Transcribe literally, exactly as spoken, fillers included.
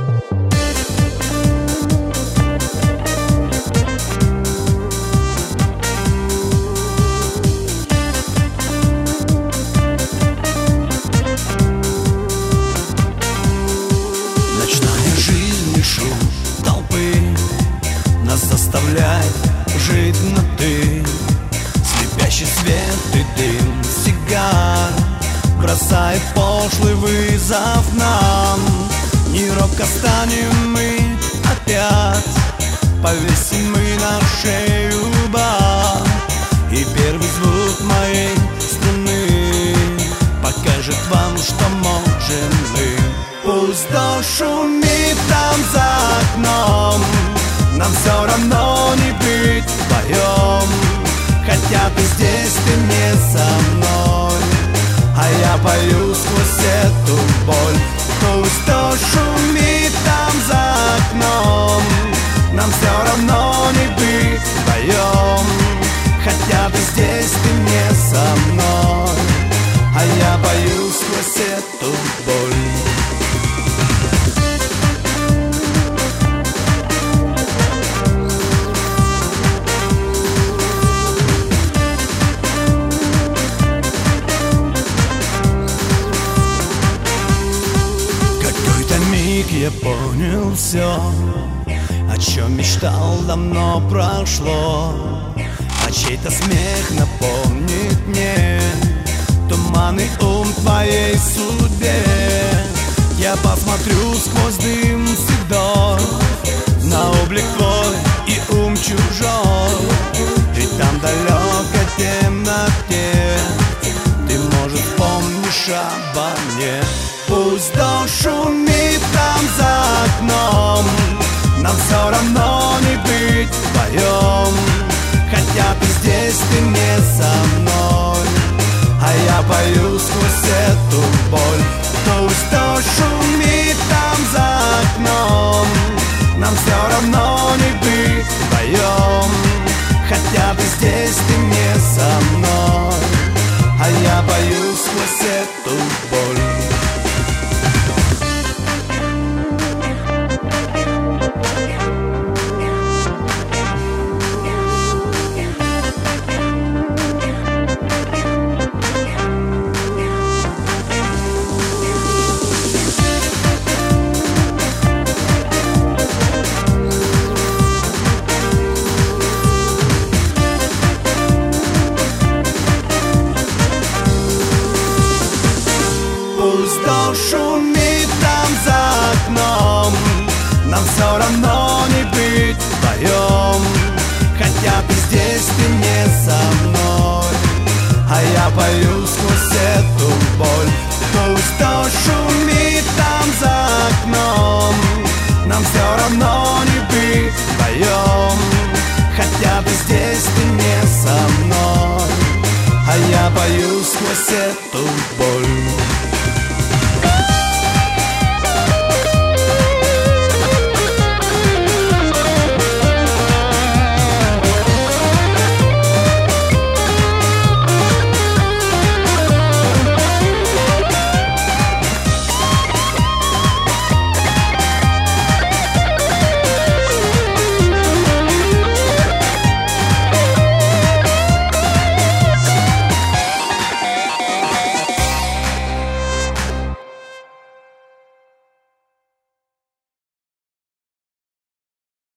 Заставляет жить на ты. Слепящий свет и дым сигар бросает пошлый вызов нам. Не робко станем мы опять, повесим мы на шею бар. И первый звук моей струны покажет вам, что можем мы. Пусть дождь шумит там за окном, нам все равно не быть вдвоем. Хотя ты здесь, ты не со мной, а я пою сквозь эту боль. Пусть дождь шумит там за окном, нам все равно не быть вдвоем. Хотя ты здесь, ты не со мной, а я пою сквозь эту боль. Я понял все, о чем мечтал, давно прошло. А чей-то смех напомнит мне туманный ум твоей судьбе. Я посмотрю сквозь дым седой на облик твой и ум чужой. И там далекой темноте ты, может, помнишь обо мне. Пусть дождь шумит там за окном, нам все равно не быть вдвоем. Хотя ты здесь, ты не со мной, а я пою сквозь эту боль. Пусть дождь шумит там за окном, нам все равно не быть вдвоем. Хотя ты здесь, ты не со мной, а я пою сквозь эту боль. Пусть дождь шумит там за окном, нам все равно не быть вдвоем. Хотя ты здесь, ты не со мной, а я пою сквозь эту боль. Пусть дождь шумит там за окном, нам все равно не быть вдвоем. Хотя ты здесь, ты не со мной, а я пою сквозь эту боль.